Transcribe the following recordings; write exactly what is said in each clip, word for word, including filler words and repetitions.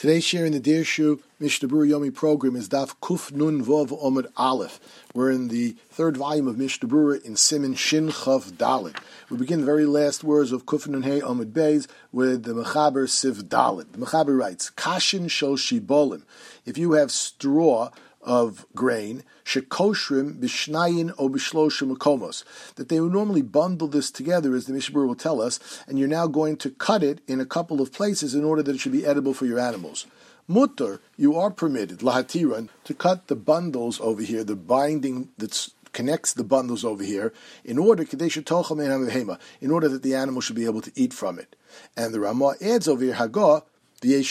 Today's share in the Dirshu Mishnah Berurah Yomi program is Daf Kuf Nun Vov Omid Aleph. We're in the third volume of Mishnah Berurah in Siman Shin Chav Dalet. We begin the very last words of Kuf Nun Hey Omid Beis with the Mechaber Siv Dalet. The Mechaber writes, Kashin Shel Shibolim. If you have straw of grain, shekoshrim b'shnayin o b'shloshim makomos, that they would normally bundle this together, as the Mishnah Berurah will tell us, and you're now going to cut it in a couple of places in order that it should be edible for your animals. Mutter, you are permitted, lahatiran, to cut the bundles over here, the binding that connects the bundles over here, in order in order that the animal should be able to eat from it. And the Ramah adds over here, Hagah, those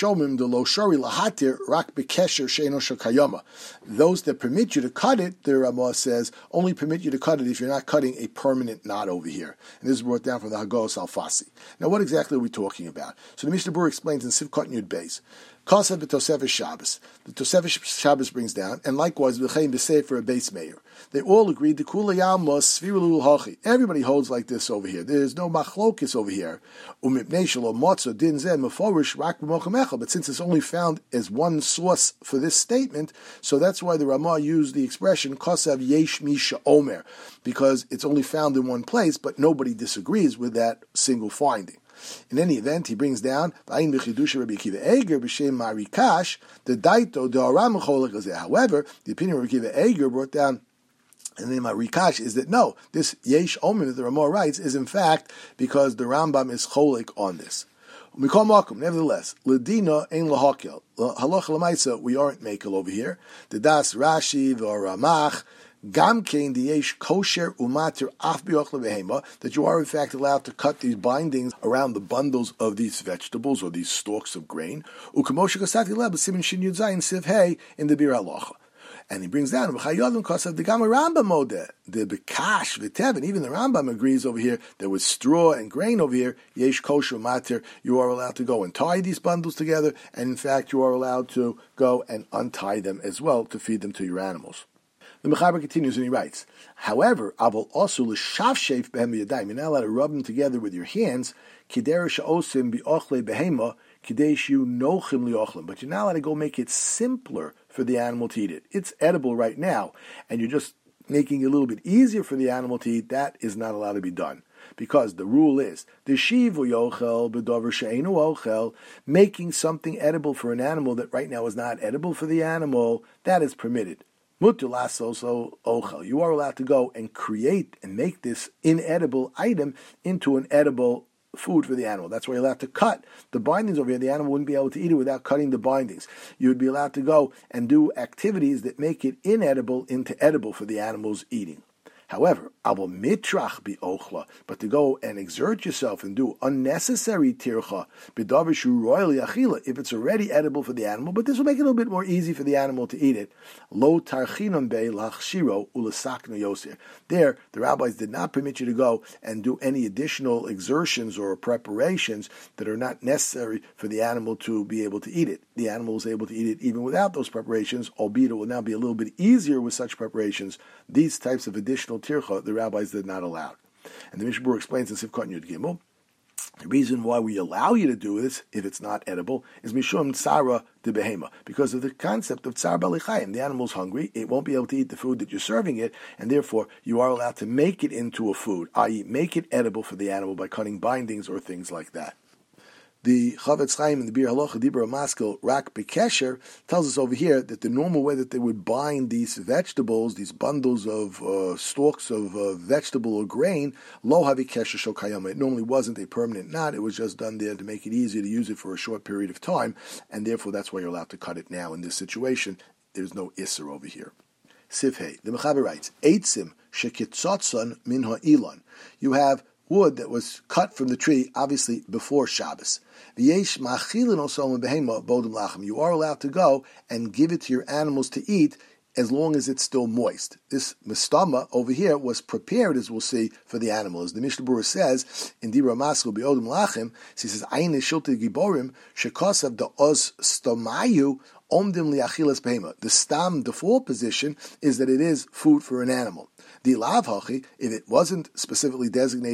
that permit you to cut it, the Ramah says, only permit you to cut it if you're not cutting a permanent knot over here. And this is brought down from the Hagos Alfasi. Now, what exactly are we talking about? So the Mishnah Berurah explains in Sivkot Yud Beis. Kasav b'Tosefes Shabbos. The Tosefes Shabbos brings down, and likewise v'chein b'Sefer a base mayor. They all agreed to kula yalmos svirul hachi. Everybody holds like this over here. There is no machlokis over here. Umipnei shelo motzo din zeh meforish rak b'mochem echad. But since it's only found as one source for this statement, so that's why the Ramah used the expression kasav yesh misha omer, because it's only found in one place, but nobody disagrees with that single finding. In any event, he brings down the opinion of Rabbi Akiva Eger brought down and then my Rikash is that no, this Yesh Omer that the Ramah writes is in fact because the Rambam is cholik on this. Nevertheless, Ledina ein lahakel. Halacha l'maisa, we aren't makel over here. The Das Rashi, the Ramach, Gam kein diyesh kosher umatir af biochle behema, that you are in fact allowed to cut these bindings around the bundles of these vegetables or these stalks of grain. Ukamoshe kasati leb simin shin yud zayin siv hey in the bir halacha. And he brings down B'chayodim kasav the Gama Rambam modeh the bekash v'tev, and even the Rambam agrees over here that with straw and grain over here yesh kosher umatir, you are allowed to go and tie these bundles together, and in fact you are allowed to go and untie them as well to feed them to your animals. The Mechaber continues and he writes, however, Aval also l'shavsheif behem yadayim, you're not allowed to rub them together with your hands, kidera she'osim bi'ochle behema, kidesh you nochim li'ochlim, but you're not allowed to go make it simpler for the animal to eat it. It's edible right now, and you're just making it a little bit easier for the animal to eat. That is not allowed to be done. Because the rule is, Deshivu yochel b'dover she'enu ochel, making something edible for an animal that right now is not edible for the animal, that is permitted. Mutulas also ochel. You are allowed to go and create and make this inedible item into an edible food for the animal. That's why you're allowed to cut the bindings over here. The animal wouldn't be able to eat it without cutting the bindings. You would be allowed to go and do activities that make it inedible into edible for the animal's eating. However, abo mitrach bi ochla, but to go and exert yourself and do unnecessary tircha b'davishu royally achila, if it's already edible for the animal, but this will make it a little bit more easy for the animal to eat it. Lo tarchinon be lachshiro ulasakno yosir. There, the rabbis did not permit you to go and do any additional exertions or preparations that are not necessary for the animal to be able to eat it. The animal is able to eat it even without those preparations, albeit it will now be a little bit easier with such preparations. These types of additional tircha, the rabbis did not allow. And the Mishnah Berurah explains in Sivkot Yud Gimel, the reason why we allow you to do this, if it's not edible, is mishum tzara de behema, because of the concept of tzar balichayim. The animal's hungry, it won't be able to eat the food that you're serving it, and therefore you are allowed to make it into a food, that is make it edible for the animal by cutting bindings or things like that. The Chavetz Chaim in the Bir Halacha Dibra Maskil Rak Bekesher tells us over here that the normal way that they would bind these vegetables, these bundles of uh, stalks of uh, vegetable or grain, Lo Havi Kesher Shel Kayama. It normally wasn't a permanent knot. It was just done there to make it easier to use it for a short period of time, and therefore that's why you're allowed to cut it now in this situation. There's no Isser over here. Sivhei. The Mechaber writes, Eitzim Shekitzotzon Min Ha'ilon. You have wood that was cut from the tree, obviously before Shabbos. You are allowed to go and give it to your animals to eat as long as it's still moist. This mistama over here was prepared, as we'll see, for the animal. As the Mishnah Berurah says in Dibra Maskil Be'odim Lachim, he says, Ayin Shilti Giborim Shekosav da Oz Stomayu Omdim Liachilas Behema. The stam default position is that it is food for an animal. The lav hachi, if it wasn't specifically designated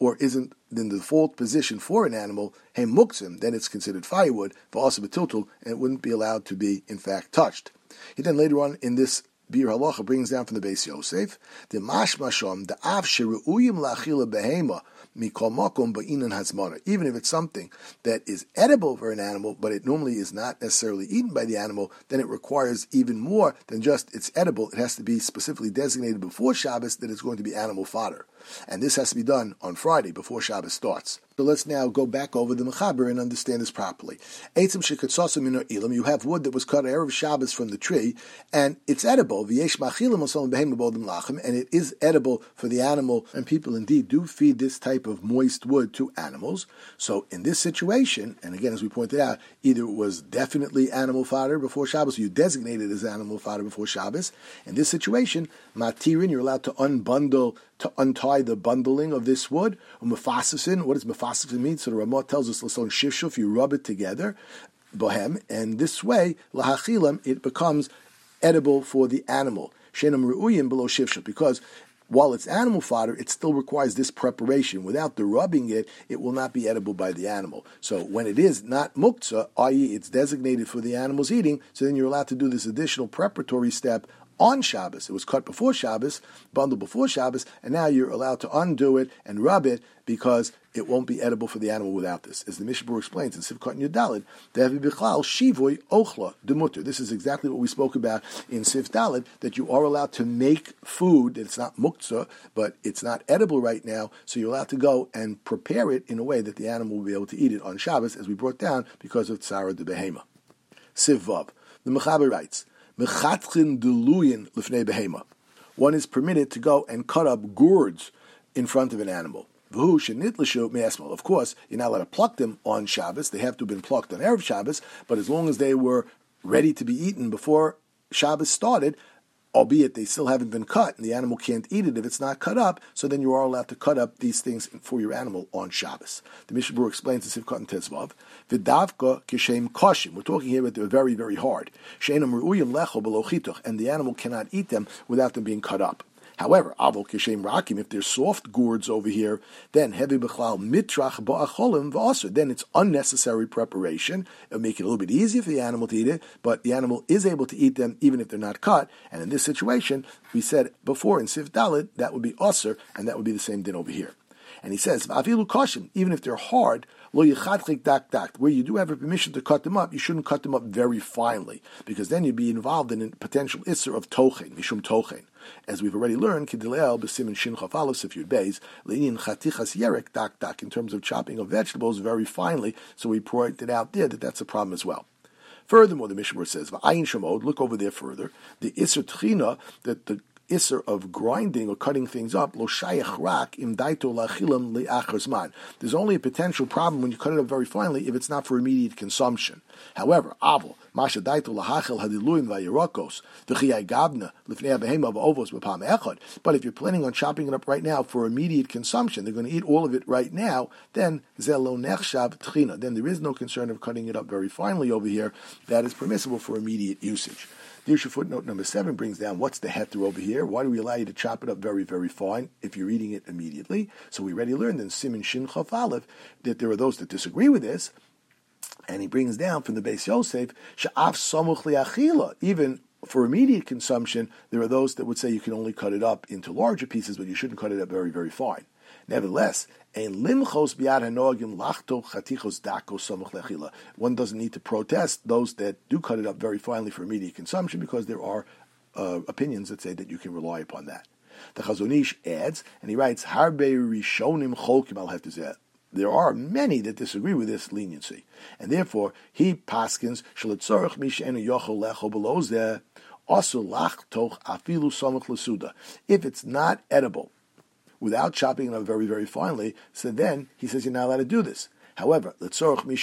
or isn't in the default position for an animal, hey muktzim, then it's considered firewood, for also betiltul, and it wouldn't be allowed to be, in fact, touched. He then later on in this Bir Halacha brings down from the Beis Yosef, the mashmashom, the av sheru'uyim la'achila behema, mikol makom ba'inan hazmana. Even if it's something that is edible for an animal, but it normally is not necessarily eaten by the animal, then it requires even more than just it's edible. It has to be specifically designated before Shabbos that it's going to be animal fodder. And this has to be done on Friday before Shabbos starts. So let's now go back over the Mechaber and understand this properly. Eitzim shekatzosim min ilam, you have wood that was cut erev Shabbos from the tree, and it's edible. V'yesh machilim osom behem b'bodim lachem, and it is edible for the animal. And people indeed do feed this type of moist wood to animals. So in this situation, and again as we pointed out, either it was definitely animal fodder before Shabbos, or you designate it as animal fodder before Shabbos. In this situation, matirin, you're allowed to unbundle, to untie the bundling of this wood. Umefasasin, what does mefasasin mean? So the Ramah tells us, l'son shivshuf, you rub it together, bohem, and this way, lahachilam, it becomes edible for the animal. Shenam ru'uyim below shivshuf, because while it's animal fodder, it still requires this preparation. Without the rubbing it, it will not be edible by the animal. So when it is not muktzah, that is it's designated for the animal's eating, so then you're allowed to do this additional preparatory step on Shabbos. It was cut before Shabbos, bundled before Shabbos, and now you're allowed to undo it and rub it because it won't be edible for the animal without this. As the Mishnah explains in Sivkot and Yudalid, Devi Bichlal Shivoy Ochla Demutter. This is exactly what we spoke about in Siv Dalid, that you are allowed to make food that it's not muktzah, but it's not edible right now, so you're allowed to go and prepare it in a way that the animal will be able to eat it on Shabbos, as we brought down, because of Tzara de Behema. Siv Vav. The Mechaber writes, Mechatchin deluyin lifnei behema. One is permitted to go and cut up gourds in front of an animal. V'hu shenitlishu me'esmal. Of course, you're not allowed to pluck them on Shabbos. They have to have been plucked on Erev Shabbos, but as long as they were ready to be eaten before Shabbos started, albeit they still haven't been cut, and the animal can't eat it if it's not cut up, so then you are allowed to cut up these things for your animal on Shabbos. The Mishnah Berurah explains in Sivkot and Tezvav, V'davka kishem koshim. We're talking here that they're very, very hard. She'enam ru'uyim lecho below chituch, and the animal cannot eat them without them being cut up. However, avol kishem rakim, if they're soft gourds over here, then heavy bechlal mitrach ba'acholim v'aser. Then it's unnecessary preparation. It'll make it a little bit easier for the animal to eat it, but the animal is able to eat them even if they're not cut. And in this situation, we said before in Sif Dalid, that would be aser, and that would be the same din over here. And he says, v'avilu kashim, even if they're hard, lo yichadchik dak dak, where you do have a permission to cut them up, you shouldn't cut them up very finely, because then you'd be involved in a potential isser of tochen, mishum tochen. As we've already learned, Kidilel b'simin shin chaf aleph sif yud beis leinin chatichas yerek dak dak, in terms of chopping of vegetables very finely. So we pointed out there that that's a problem as well. Furthermore, the Mishnah says, "V'ayin shemod." Look over there further. The iser tchina, that the isser of grinding or cutting things up, lo shayach rak im daito lachilam li'achar zman. There's only a potential problem when you cut it up very finely if it's not for immediate consumption. However, avol masha daito lahachel hadiluim vayirakos v'chiyai gabna lifnei behema v'ovos b'pam echad. But if you're planning on chopping it up right now for immediate consumption, they're going to eat all of it right now, then zelo nechshav tchina. Then there is no concern of cutting it up very finely over here. That is permissible for immediate usage. The Yusha footnote number seven brings down what's the heter over here. Why do we allow you to chop it up very, very fine if you're eating it immediately? So we already learned in Simin Shin Chaf Aleph that there are those that disagree with this. And he brings down from the Beis Yosef, Sha'af Samuch Li'achila. Even for immediate consumption, there are those that would say you can only cut it up into larger pieces, but you shouldn't cut it up very, very fine. Nevertheless, ein limchos biad hanogim lachto chatichos dako samuch lechila. One doesn't need to protest those that do cut it up very finely for immediate consumption, because there are uh, opinions that say that you can rely upon that. The Chazon Ish adds, and he writes, Harbe rishonim cholkim al heftezeh. There are many that disagree with this leniency, and therefore he paskins shalitzorach mishenu yochol lecho below zeh asu lachtoch afilu samuch lesuda. If it's not edible without chopping it up very, very finely, so then he says you're not allowed to do this. However, but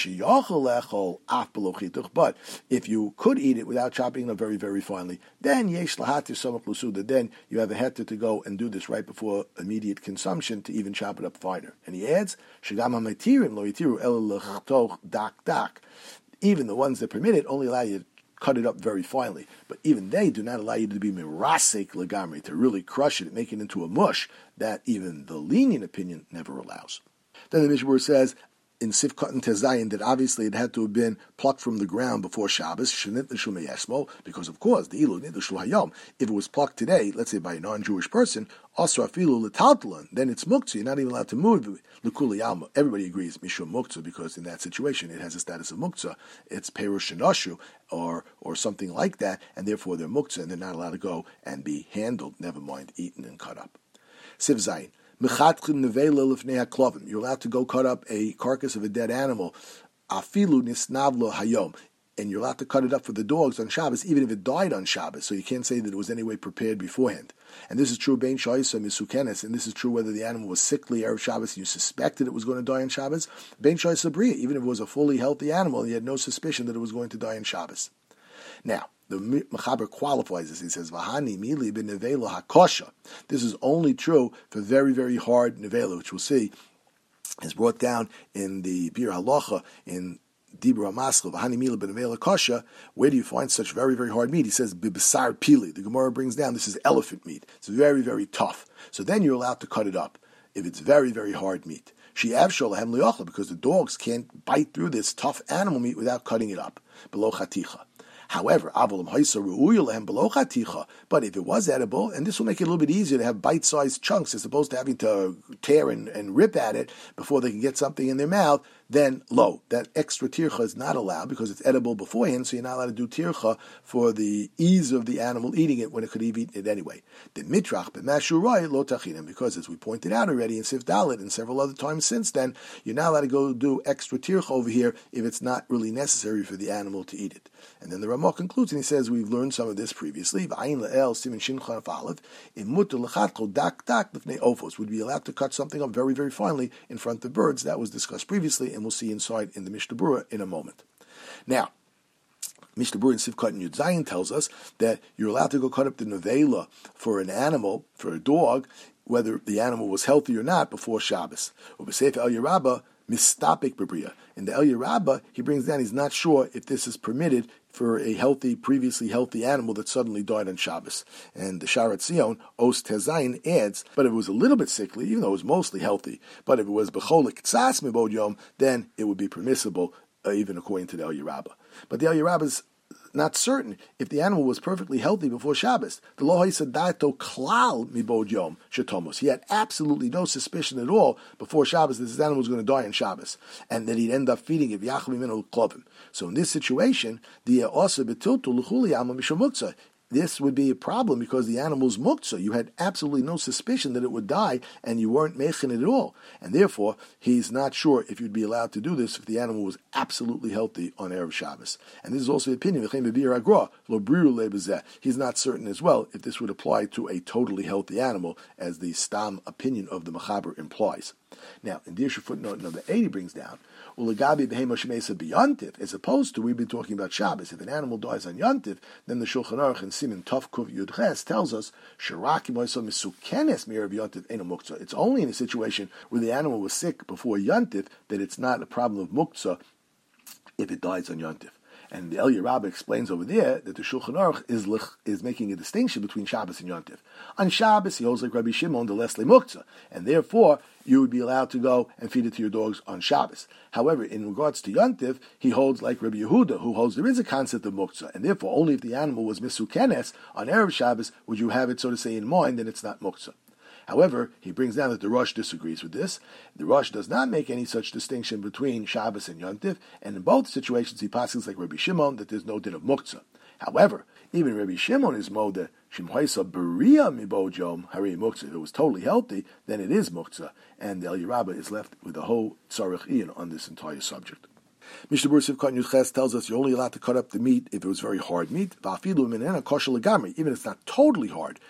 if you could eat it without chopping it up very, very finely, then yesh lahatir samach lusuda. Then you have a heter to go and do this right before immediate consumption to even chop it up finer. And he adds, shagam hamatirim lo yitiru el lechtoch dak dak. Even the ones that permit it only allow you to cut it up very finely. But even they do not allow you to be mirasek legamri, to really crush it, make it into a mush. That even the lenient opinion never allows. Then the Mishnah says, in Sifkat and Tezayin, that obviously it had to have been plucked from the ground before Shabbos, because of course, the ilu nidlishu hayom, if it was plucked today, let's say by a non-Jewish person, asra afilu l'taltalan, then it's muktzah, you're not even allowed to move l'kuli alma. Everybody agrees, mishum muktzah, because in that situation it has a status of muktzah, it's perush shenashu, or or something like that, and therefore they're muktzah, and they're not allowed to go and be handled, never mind eaten and cut up. Siv Zayin. You're allowed to go cut up a carcass of a dead animal, afilu nisnavlo hayom, and you're allowed to cut it up for the dogs on Shabbos, even if it died on Shabbos. So you can't say that it was anyway prepared beforehand. And this is true bein shayisa misukenes, and this is true whether the animal was sickly erev Shabbos and you suspected it was going to die on Shabbos. Bein shayisa bria, even if it was a fully healthy animal and you had no suspicion that it was going to die on Shabbos. Now, the Mechaber qualifies this. He says, "Vahani mili b'nevela hakosha." This is only true for very, very hard nevela, which we'll see is brought down in the Bir Halacha in Dibur HaMaschil. Vahani mili b'nevela kosha. Where do you find such very, very hard meat? He says, "B'basar pili." The Gemara brings down this is elephant meat. It's very, very tough. So then you're allowed to cut it up if it's very, very hard meat. She'av sholahem li'ochla, because the dogs can't bite through this tough animal meat without cutting it up. Below chaticha. However, but if it was edible, and this will make it a little bit easier to have bite-sized chunks as opposed to having to tear and, and rip at it before they can get something in their mouth, then lo, that extra tircha is not allowed because it's edible beforehand, so you're not allowed to do tircha for the ease of the animal eating it when it could have eaten it anyway. The mitrach b'mashurai lo tachinim, because as we pointed out already in Sif Dalet and several other times since then, you're not allowed to go do extra tircha over here if it's not really necessary for the animal to eat it. And then the Ramah concludes and he says, we've learned some of this previously. Would be allowed to cut something up very, very finely in front of birds. That was discussed previously, and we'll see inside in the Mishnah Berurah in a moment. Now, Mishnah Berurah in Sivkat and Yud Zayin tells us that you're allowed to go cut up the nevela for an animal, for a dog, whether the animal was healthy or not, before Shabbos. El Yerabah, mistapik b'bria. In the El Yerabah, he brings down, he's not sure if this is permitted for a healthy, previously healthy animal that suddenly died on Shabbos. And the Sharat Zion, Os Tezayin, adds, but if it was a little bit sickly, even though it was mostly healthy, but if it was B'cholik Tzas Mibod Yom, then it would be permissible, uh, even according to the El Yerabah. But the El Yerabah is not certain if the animal was perfectly healthy before Shabbos. The Lo Haisadato Klal Mibod Yom Shetomos. He had absolutely no suspicion at all before Shabbos that this animal was going to die on Shabbos, and that he'd end up feeding it v'yachal mimenu klovim. So in this situation, the Osa Betiltu L'chuli Alma Mishum Muktzah, this would be a problem because the animal's muktzah. You had absolutely no suspicion that it would die, and you weren't mechin it at all. And therefore, he's not sure if you'd be allowed to do this if the animal was absolutely healthy on Erev Shabbos. And this is also the opinion of he's not certain as well if this would apply to a totally healthy animal, as the stam opinion of the Mechaber implies. Now, in Dirshu footnote number eight, he brings down, as opposed to, we've been talking about Shabbos, if an animal dies on Yontif, then the Shulchan Aruch in Siman Tov Kuv Yud Ches tells us, it's only in a situation where the animal was sick before Yontif that it's not a problem of muktzah if it dies on Yontif. And the El Yerabah explains over there that the Shulchan Aruch is is making a distinction between Shabbos and Yontif. On Shabbos, he holds like Rabbi Shimon, the Leslie Muktzah, and therefore you would be allowed to go and feed it to your dogs on Shabbos. However, in regards to Yontif, he holds like Rabbi Yehuda, who holds there is a concept of Muktzah, and therefore only if the animal was Misukenes on Erev Shabbos would you have it, so to say, in mind, then it's not Muktzah. However, he brings down that the Rosh disagrees with this. The Rosh does not make any such distinction between Shabbos and Yontif, and in both situations he passes like Rabbi Shimon that there's no din of Muktzah. However, even Rabbi Shimon is Moda, Shimhoisa Beria Mibod Yom Hari Muktzah. If it was totally healthy, then it is Muktzah, and the El Yerabah is left with the whole Tzarech Ian on this entire subject. Mishnah Berurah Sivkat Yud Ches tells us you're only allowed to cut up the meat if it was very hard meat. Even if it's not totally hard.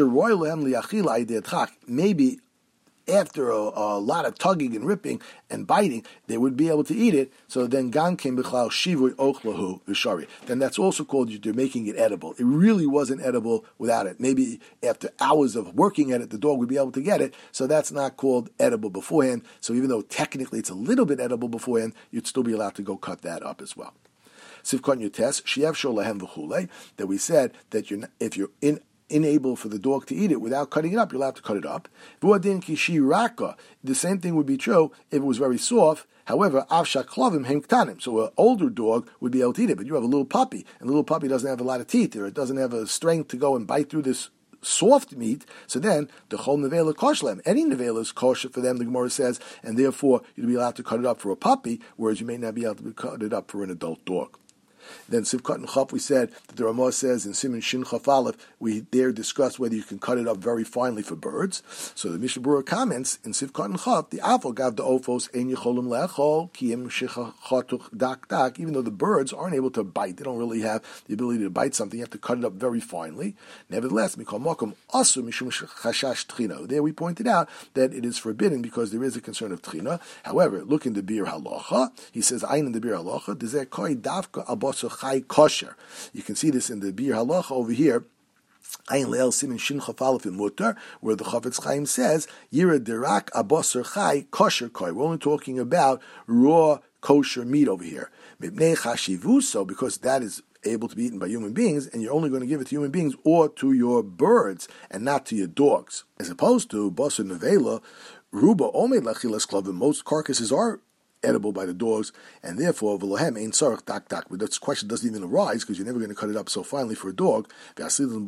Maybe after a, a lot of tugging and ripping and biting, they would be able to eat it. So then Gan came b'chlal shivui ochlahu v'shari. Then that's also called you're making it edible. It really wasn't edible without it. Maybe after hours of working at it, the dog would be able to get it. So that's not called edible beforehand. So even though technically it's a little bit edible beforehand, you'd still be allowed to go cut that up as well. Sivkon Yotes, Shiev Sholahem V'chule, that we said that you're not, if you're in unable for the dog to eat it without cutting it up, you're allowed to cut it up. The same thing would be true if it was very soft. However, avsha klavim hem ktanim. So an older dog would be able to eat it, but you have a little puppy, and the little puppy doesn't have a lot of teeth, or it doesn't have a strength to go and bite through this soft meat. So then the chol nevela koshlem. Any nevela is kosher for them, the Gemara says, and therefore you'd be allowed to cut it up for a puppy, whereas you may not be able to cut it up for an adult dog. Then Sivkot and Chaf, we said that the Ramah says in Siman Shin Chaf Aleph, we there discussed whether you can cut it up very finely for birds. So the Mishnah Berurah comments in Sivkot and Chaf, the Avol gav the Ofos ein yicholim le'achol kiyem shechatuch dak dak. Even though the birds aren't able to bite, they don't really have the ability to bite something. You have to cut it up very finely. Nevertheless, mikol makom asu mishum chashash tchina. There we pointed out that it is forbidden because there is a concern of tchina. However, look in the Bir Halacha. He says ayin in the Bir Halacha dezer koi davka abos chai kosher. You can see this in the Bir Halacha over here, Ayin Le'el Simin Shin Chafalef in Mutter, where the Chafetz Chaim says, Yira Dirak Abosar Chai Kosher Koi. We're only talking about raw kosher meat over here. Mibnei Chashivuso, because that is able to be eaten by human beings, and you're only going to give it to human beings or to your birds, and not to your dogs. As opposed to Basar Nevela, Ruba Omed Lachilas Klavim, most carcasses are edible by the dogs, and therefore v'lohem ein tzarich dak dak. But that question doesn't even arise because you're never going to cut it up so finely for a dog. And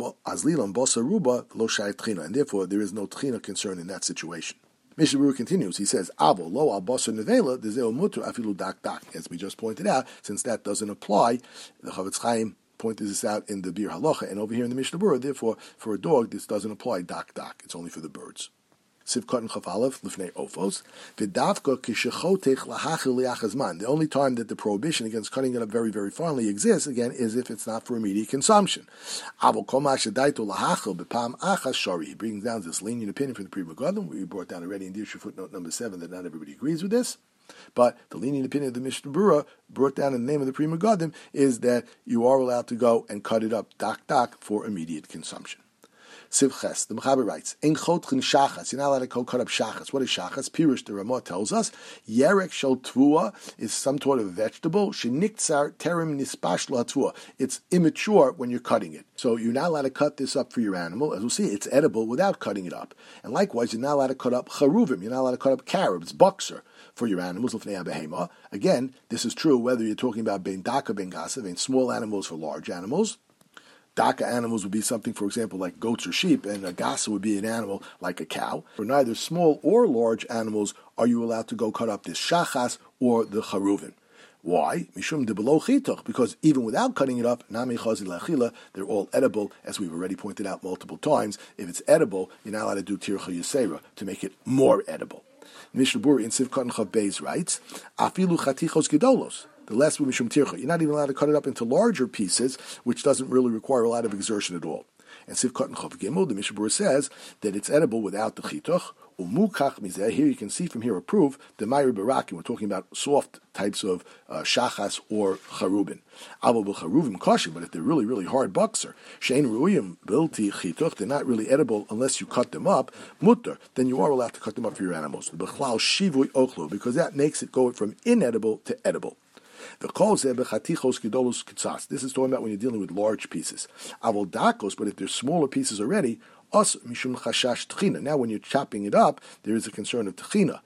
therefore there is no tchina concern in that situation. Mishnah Berurah continues. He says, "Avo lo al basar nevela dezeu muter afilu dak dak." As we just pointed out, since that doesn't apply, the Chafetz Chaim pointed this out in the Bir Halacha, and over here in the Mishnah Berurah, therefore for a dog this doesn't apply dak dak. It's only for the birds. Sivkot and Chaf Aleph Lifnei Ofos V'davka Kishechotech Lahachil Liachazman. The only time that the prohibition against cutting it up very, very finely exists, again, is if it's not for immediate consumption. Avol Kol Ma Shedaito Lahachil B'Pam Achas Shari. He brings down this lenient opinion from the Pri Megadim. We brought down already in Dirshu footnote number seven that not everybody agrees with this. But the lenient opinion of the Mishnah Berurah, brought down in the name of the Pri Megadim, is that you are allowed to go and cut it up dak dak for immediate consumption. Sivches, the Mechaber writes, "Ein chotchin shachas." You're not allowed to go cut up shachas. What is shachas? Pirush, the Ramah tells us, yerek shel tvua is some sort of vegetable. Sheniktzar terim nispash lo tvua. It's immature when you're cutting it. So you're not allowed to cut this up for your animal. As we'll see, it's edible without cutting it up. And likewise, you're not allowed to cut up charuvim. You're not allowed to cut up carobs, buxer, for your animals. Again, this is true whether you're talking about ben daka, ben gasa, ben small animals for large animals. Daka animals would be something, for example, like goats or sheep, and a gasa would be an animal like a cow. For neither small or large animals are you allowed to go cut up this shachas or the charuvin. Why? Mishum de below chitoch, because even without cutting it up, nami chazi lachila, they're all edible, as we've already pointed out multiple times. If it's edible, you're not allowed to do tircha yisera to make it more edible. Mishnah Berurah in Sivkot and Chav Beis writes, afilu chatichos gedolos. The last one, mishum tircha. You're not even allowed to cut it up into larger pieces, which doesn't really require a lot of exertion at all. And Sivkot and Chav Gimel, the Mishnah Berurah says that it's edible without the chitoch. Umukach mizeh. Here you can see from here a proof the Mayri Barakim. We're talking about soft types of uh, shachas or charubin. Avo b'charuvim kosher, but if they're really, really hard buxer, shein ruiyim bilti chitoch, they're not really edible unless you cut them up. Mutter, then you are allowed to cut them up for your animals. B'chlal shivui ochlu, because that makes it go from inedible to edible. This is talking about when you're dealing with large pieces. Avol dakos, but if there's smaller pieces already, us mishum chashash tchina. Now, when you're chopping it up, there is a concern of tchina.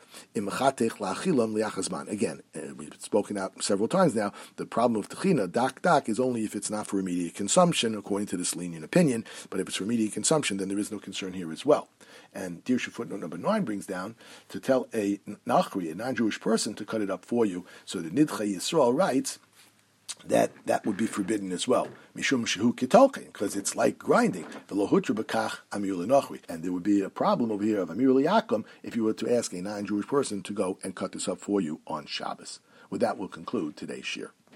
Again, we've spoken out several times now. The problem of tchina, dak dak, is only if it's not for immediate consumption, according to this lenient opinion. But if it's for immediate consumption, then there is no concern here as well. And Dirshu footnote number nine brings down to tell a nachri, a non-Jewish person, to cut it up for you. So the Nidchei Yisrael writes that that would be forbidden as well. Mishum shehu kitolkein, because it's like grinding. V'lohutra b'kach amir l'nochri. And there would be a problem over here of amir liyakum if you were to ask a non-Jewish person to go and cut this up for you on Shabbos. With that, we'll conclude today's shir.